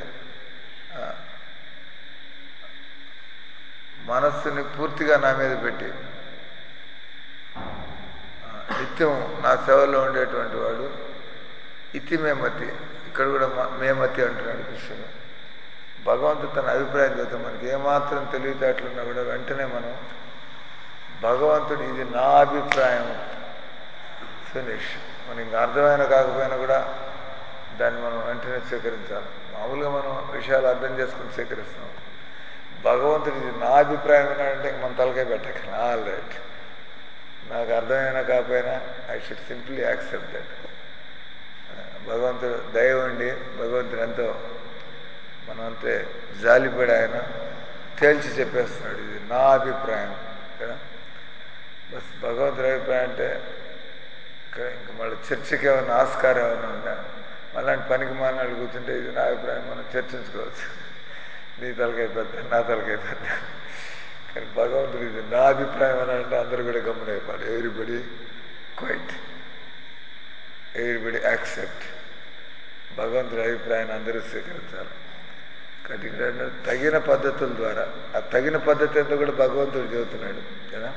మనస్సుని పూర్తిగా నా మీద పెట్టి నిత్యం నా సేవలో ఉండేటువంటి వాడు ఇతి మేమతి, ఇక్కడ కూడా మేమతి అంటున్నాడు కృష్ణుడు. భగవంతుడు తన అభిప్రాయం చెబుతాం. మనకి ఏమాత్రం తెలివితేటలున్నా కూడా వెంటనే మనం భగవంతుడు ఇది నా అభిప్రాయం ఫినిష్. మనకి ఇంకా అర్థమైన కాకపోయినా కూడా దాన్ని మనం వెంటనే స్వీకరించాలి. మామూలుగా మనం విషయాలు అర్థం చేసుకుని స్వీకరిస్తాం. భగవంతుడు ఇది నా అభిప్రాయం అంటే ఇంక మన తలకాయ పెట్టక ఆల్ రైట్, నాకు అర్థమైనా కాకపోయినా I should simply accept that. భగవంతుడు దయ ఉండి భగవంతుడు ఎంతో మనం అంతే జాలిపడి ఆయన తేల్చి చెప్పేస్తున్నాడు ఇది నా అభిప్రాయం కదా. బస్ భగవంతుడి అభిప్రాయం అంటే ఇక్కడ ఇంకా మళ్ళీ చర్చకి ఏమైనా ఆస్కారం ఏమైనా ఉంటా, అలాంటి పనికి మానాలు కూర్చుంటే ఇది నా అభిప్రాయం మనం చర్చించుకోవచ్చు. నీ తలకాయ పెద్ద, నా తలకాయ పెద్ద. కానీ భగవంతుడు ఇది నా అభిప్రాయం అని అంటే అందరూ కూడా గమనైపోవాలి. Everybody quiet, everybody accept. భగవంతుడి అభిప్రాయాన్ని అందరూ స్వీకరించాలి. కాబట్టి ఇక్కడ తగిన పద్ధతుల ద్వారా, ఆ తగిన పద్ధతి అంతా కూడా భగవంతుడు చెబుతున్నాడు కదా.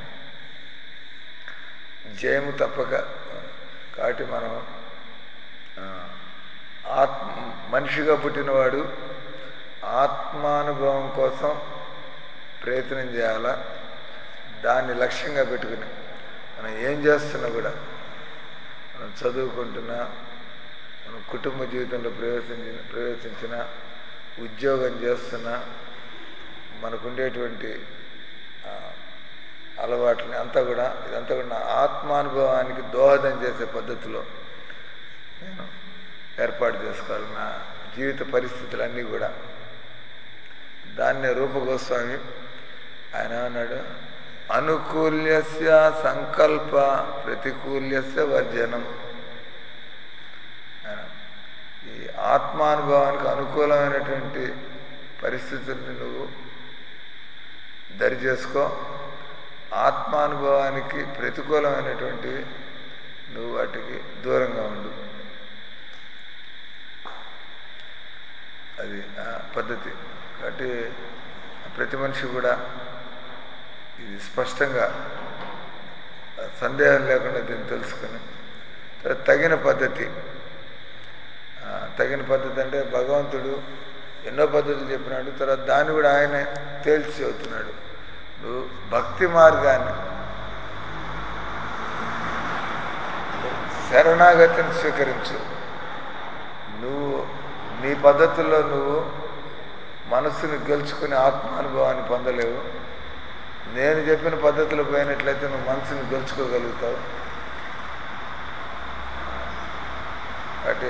జయము తప్పక. కాబట్టి మనం ఆత్మ మనిషిగా పుట్టినవాడు ఆత్మానుభవం కోసం ప్రయత్నం చేయాలా. దాన్ని లక్ష్యంగా పెట్టుకుని మనం ఏం చేస్తున్నా కూడా, మనం చదువుకుంటున్నా, మనం కుటుంబ జీవితంలో ప్రవేశించిన ప్రవేశించిన ఉద్యోగం చేస్తున్నా, మనకుండేటువంటి అలవాట్లని అంతా కూడా ఇదంతా కూడా నా ఆత్మానుభవానికి దోహదం చేసే పద్ధతిలో నేను ఏర్పాటు చేసుకోవాలి నా జీవిత పరిస్థితులన్నీ కూడా. దాన్నే రూపగోస్వామి ఆయన అన్నాడు, అనుకూల్యస్య సంకల్ప ప్రతికూల్యస్య వర్జనం. ఈ ఆత్మానుభవానికి అనుకూలమైనటువంటి పరిస్థితుల్ని నువ్వు దరి చేసుకో, ఆత్మానుభవానికి ప్రతికూలమైనటువంటివి నువ్వు వాటికి దూరంగా ఉండు. అది ఆ పద్ధతి. కాబట్టి ప్రతి మనిషి కూడా ఇది స్పష్టంగా సందేహం లేకుండా దీన్ని తెలుసుకుని తగిన పద్ధతి. తగిన పద్ధతి అంటే భగవంతుడు ఎన్నో పద్ధతులు చెప్పినాడు, తర్వాత దాన్ని కూడా ఆయనే తేల్చి చెబుతున్నాడు. నువ్వు భక్తి మార్గాన్ని, శరణాగతిని స్వీకరించు. నువ్వు నీ పద్ధతుల్లో నువ్వు మనస్సుని గెలుచుకుని ఆత్మానుభవాన్ని పొందలేవు. నేను చెప్పిన పద్ధతిలో పోయినట్లయితే నువ్వు మనసుని గెలుచుకోగలుగుతావు. అంటే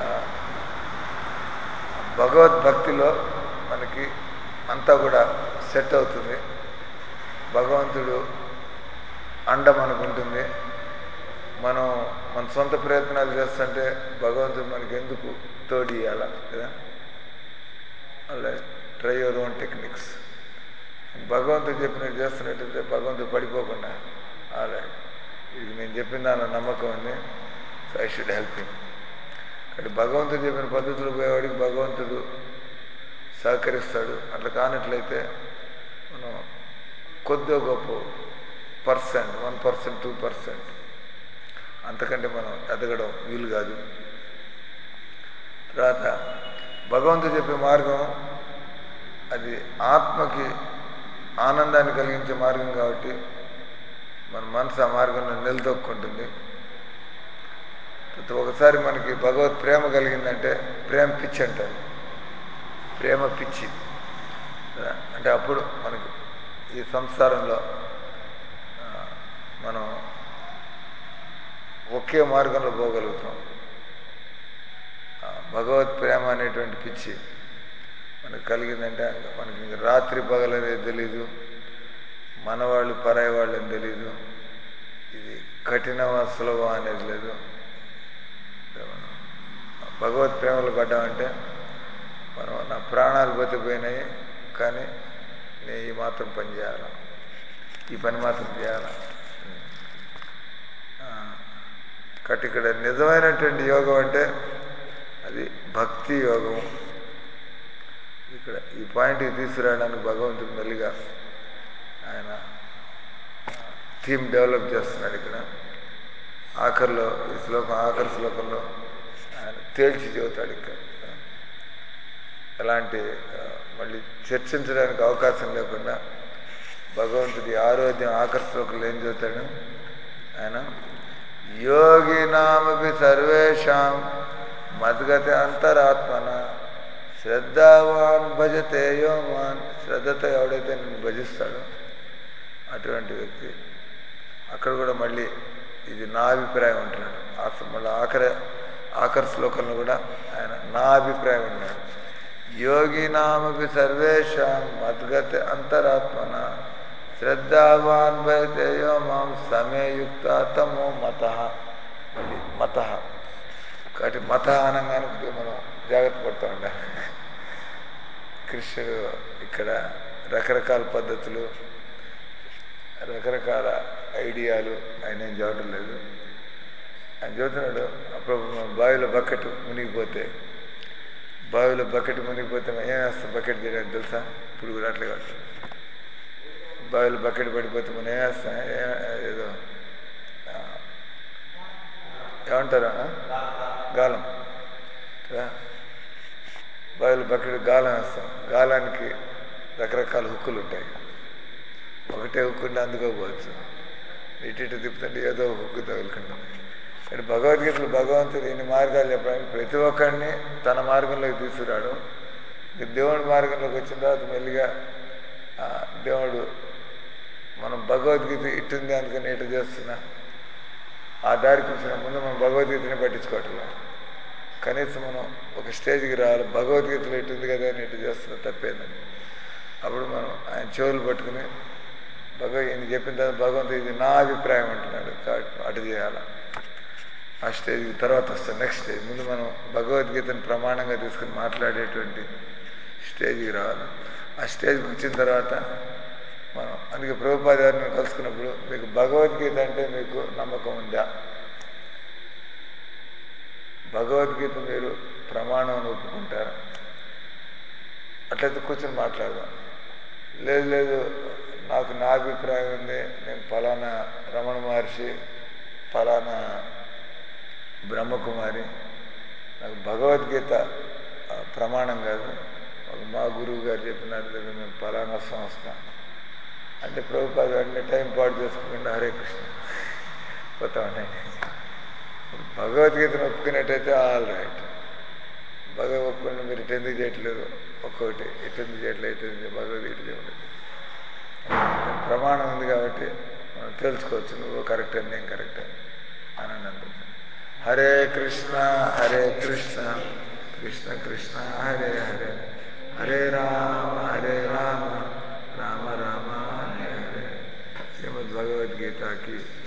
భగవద్భక్తిలో మనకి అంతా కూడా సెట్ అవుతుంది. భగవంతుడు అండ మనకుంటుంది. మనం మన సొంత ప్రయత్నాలు చేస్తుంటే భగవంతుడు మనకి ఎందుకు తోడి ఇవ్వాలా కదా. అలా ట్రై యువర్ ఓన్ టెక్నిక్స్. భగవంతుడు చెప్పినట్టు చేస్తున్నట్టయితే భగవంతుడు పడిపోకుండా అలా ఇది నేను చెప్పిన దానిలో నమ్మకం ఉంది, so I should help him. కాబట్టి భగవంతుడు చెప్పిన పద్ధతులు పోయేవాడికి భగవంతుడు సహకరిస్తాడు. అట్లా కానట్లయితే మనం కొద్దిగా గొప్ప percent, one percent two percent అంతకంటే మనం ఎదగడం వీలు కాదు. తర్వాత భగవంతుడు చెప్పే మార్గం అది ఆత్మకి ఆనందాన్ని కలిగించే మార్గం కాబట్టి మన మనసు ఆ మార్గంలో నిలదొక్కుంటుంది. ఒకసారి మనకి భగవత్ ప్రేమ కలిగిందంటే ప్రేమ పిచ్చి అంటారు. ప్రేమ పిచ్చి అంటే అప్పుడు మనకి ఈ సంసారంలో మనం ఒకే మార్గంలో పోగలుగుతాం. భగవత్ ప్రేమ అనేటువంటి పిచ్చి మనకు కలిగిందంటే మనకి ఇంక రాత్రి పగలనేది తెలీదు, మనవాళ్ళు పరాయి వాళ్ళు అని తెలీదు, ఇది కఠినమా సులభం అనేది లేదు. భగవత్ ప్రేమలు పడ్డామంటే మనం నా ప్రాణాలు బతికిపోయినాయి కానీ నేను ఈ మాత్రం పని చేయాలి, ఈ పని మాత్రం చేయాలి. కాబట్టి ఇక్కడ నిజమైనటువంటి యోగం అంటే అది భక్తి యోగం. ఇక్కడ ఈ పాయింట్కి తీసుకురావడానికి భగవంతుడు మెల్లిగా ఆయన థీమ్ డెవలప్ చేస్తున్నాడు. ఇక్కడ ఆఖరిలో ఈ శ్లోకం ఆఖరి శ్లోకంలో ఆయన తేల్చి చెబుతాడు. ఇక్కడ ఎలాంటి మళ్ళీ చర్చించడానికి అవకాశం లేకుండా భగవంతుడి ఆరోగ్యం ఆఖరి శ్లోకంలో ఏం చెబుతాడు ఆయన? యోగినామపి సర్వేషాం మద్గతి అంతరాత్మన శ్రద్ధావాన్ భజతే యోమాన్. శ్రద్ధతో ఎవడైతే నిన్ను భజిస్తాడో అటువంటి వ్యక్తి. అక్కడ కూడా మళ్ళీ ఇది నా అభిప్రాయం అంటున్నాడు. మళ్ళీ ఆఖరి ఆఖరి శ్లోకంలో కూడా ఆయన నా అభిప్రాయం అన్నాడు. యోగినామపి సర్వేషాం మద్గతి అంతరాత్మన శ్రద్ధావాన్ భజతే యోమాం సమయయుక్త తమో మత. మళ్ళీ మత కాబట్టి మత అనగానే మనం జాగ్రత్త పడుతూ ఉండాలి. కృష్ణుడు ఇక్కడ రకరకాల పద్ధతులు రకరకాల ఐడియాలు ఆయన ఏం చూడటం లేదు. ఆయన చూస్తున్నాడు అప్పుడు బావిలో బకెట్ మునిగిపోతే బావిలో బకెట్ మునిగిపోతే ఏం వేస్తాం బకెట్ చేయడానికి తెలుసా? ఇప్పుడు కూడా అట్లా కాదు. బావిలో బకెట్ పడిపోతే మనం ఏం వేస్తాం? ఏదో ఏమంటారా? గాలం. బావిలో బకెట్ గాలం వేస్తాం. గాలానికి రకరకాల హుక్కులు ఉంటాయి. ఒకటే హుక్కుంటే అందుకోపోవచ్చు. ఇటు ఇటు తిప్పుతుంటే ఏదో హుక్కు తగులుకుంటాం. కానీ భగవద్గీతలో భగవంతుడు ఇన్ని మార్గాలు చెప్పడానికి ప్రతి ఒక్కరిని తన మార్గంలోకి తీసుకురాడు. దేవుడి మార్గంలోకి వచ్చిన తర్వాత మెల్లిగా దేవుడు మనం భగవద్గీత ఇట్టుంది అనుకుని ఇటు చేస్తున్నా ఆ దారికి వచ్చిన ముందు మనం భగవద్గీతని పట్టించుకోవట్లేదు. కనీసం మనం ఒక స్టేజ్కి రావాలి. భగవద్గీతలో ఇటుంది కదా అని ఇటు చేస్తున్నా తప్పేందని. అప్పుడు మనం ఆయన చెవులు పట్టుకుని భగవద్ ఈయన చెప్పిన తర్వాత భగవంతుడు ఇది నా అభిప్రాయం అంటున్నాడు కాబట్టి అటు చేయాలి. ఆ స్టేజ్కి తర్వాత వస్తాం. నెక్స్ట్ స్టేజ్ ముందు మనం భగవద్గీతను ప్రమాణంగా తీసుకుని మాట్లాడేటువంటి స్టేజ్కి రావాలి. ఆ స్టేజ్కి వచ్చిన తర్వాత మనం అందుకే ప్రభుపాద గారిని కలుసుకున్నప్పుడు మీకు భగవద్గీత అంటే మీకు నమ్మకం ఉందా? భగవద్గీత మీరు ప్రమాణం ఒప్పుకుంటారా? అట్లయితే కూర్చొని మాట్లాడదాం. లేదు లేదు నాకు నా అభిప్రాయం ఉంది, నేను ఫలానా రమణ మహర్షి ఫలానా బ్రహ్మకుమారి, నాకు భగవద్గీత ప్రమాణం కాదు, మా గురువు గారు చెప్పినారు లేదా మేము ఫలానా సంస్థ అంటే ప్రభుపాద వెంటనే టైం పాటు చేసుకోకుండా హరే కృష్ణ పోతా ఉన్నాయి. భగవద్గీతను ఒప్పుకునేట్టయితే ఆల్ రైట్. భగవద్ ఒప్పుకుని మీరు ఇటు ఎందుకు చేయట్లేదు, ఒక్కొక్కటి ఇటు ఎందుకు చేయట్లేదు, ఇటు ఎందుకు భగవద్గీత చేయలేదు ప్రమాణం ఉంది కాబట్టి మనం తెలుసుకోవచ్చు నువ్వు కరెక్ట్ అని నేను కరెక్ట్ అని అని అనిపించింది. హరే కృష్ణ హరే కృష్ణ కృష్ణ కృష్ణ హరే హరే హరే రామ హరే రామ రామ రామ హరే హరే. శ్రీమద్ భగవద్గీతకి